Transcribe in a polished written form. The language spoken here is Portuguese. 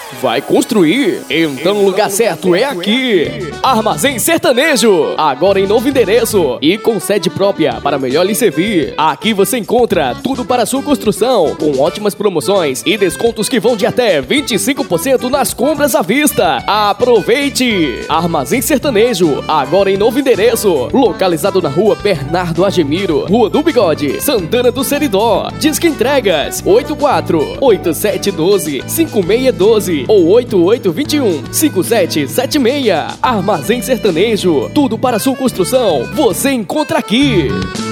Vai construir? Então o lugar certo é aqui! Armazém Sertanejo, agora em novo endereço e com sede própria para melhor lhe servir. Aqui você encontra tudo para sua construção, com ótimas promoções e descontos que vão de até 25% nas compras à vista. Aproveite! Armazém Sertanejo, agora em novo endereço, localizado na rua Bernardo Agemiro, Rua do Bigode, Santana do Seridó. Disque entregas 84-8712-5612 ou 8821-5776. Armazém Sertanejo, tudo para sua construção, você encontra aqui.